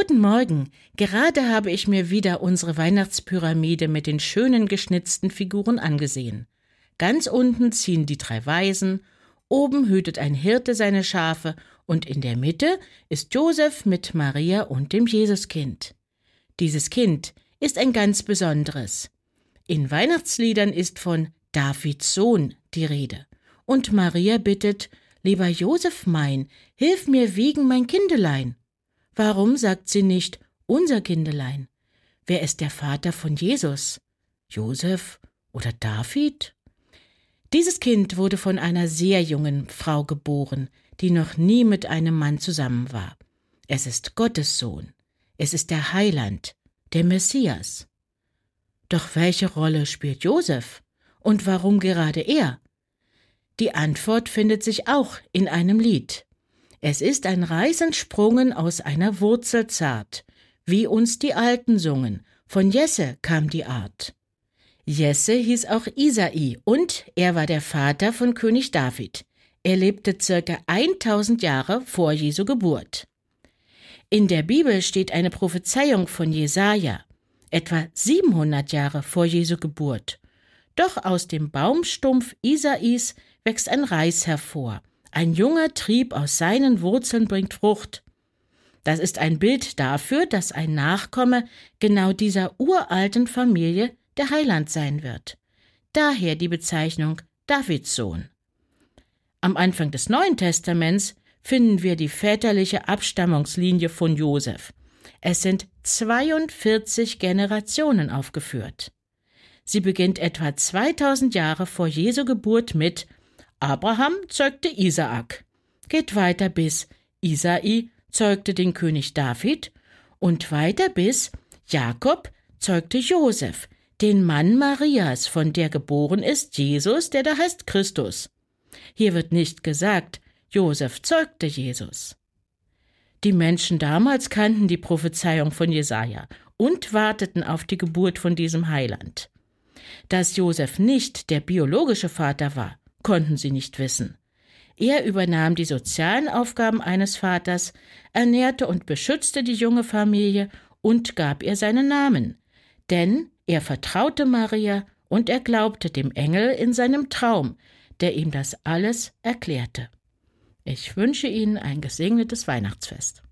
Guten Morgen. Gerade habe ich mir wieder unsere Weihnachtspyramide mit den schönen geschnitzten Figuren angesehen. Ganz unten ziehen die 3 Weisen, oben hütet ein Hirte seine Schafe und in der Mitte ist Josef mit Maria und dem Jesuskind. Dieses Kind ist ein ganz besonderes. In Weihnachtsliedern ist von Davids Sohn die Rede. Und Maria bittet: Lieber Josef mein, hilf mir wiegen mein Kindelein. Warum sagt sie nicht unser Kindelein? Wer ist der Vater von Jesus? Josef oder David? Dieses Kind wurde von einer sehr jungen Frau geboren, die noch nie mit einem Mann zusammen war. Es ist Gottes Sohn. Es ist der Heiland, der Messias. Doch welche Rolle spielt Josef? Und warum gerade er? Die Antwort findet sich auch in einem Lied. Es ist ein Reißen sprungen aus einer Wurzel zart, wie uns die Alten sungen, von Jesse kam die Art. Jesse hieß auch Isai und er war der Vater von König David. Er lebte ca. 1000 Jahre vor Jesu Geburt. In der Bibel steht eine Prophezeiung von Jesaja, etwa 700 Jahre vor Jesu Geburt. Doch aus dem Baumstumpf Isais wächst ein Reis hervor. Ein junger Trieb aus seinen Wurzeln bringt Frucht. Das ist ein Bild dafür, dass ein Nachkomme genau dieser uralten Familie der Heiland sein wird. Daher die Bezeichnung Davids Sohn. Am Anfang des Neuen Testaments finden wir die väterliche Abstammungslinie von Josef. Es sind 42 Generationen aufgeführt. Sie beginnt etwa 2000 Jahre vor Jesu Geburt mit: Abraham zeugte Isaak, geht weiter bis Isai zeugte den König David und weiter bis Jakob zeugte Josef, den Mann Marias, von der geboren ist Jesus, der da heißt Christus. Hier wird nicht gesagt, Josef zeugte Jesus. Die Menschen damals kannten die Prophezeiung von Jesaja und warteten auf die Geburt von diesem Heiland. Dass Josef nicht der biologische Vater war, konnten sie nicht wissen. Er übernahm die sozialen Aufgaben eines Vaters, ernährte und beschützte die junge Familie und gab ihr seinen Namen. Denn er vertraute Maria und er glaubte dem Engel in seinem Traum, der ihm das alles erklärte. Ich wünsche Ihnen ein gesegnetes Weihnachtsfest.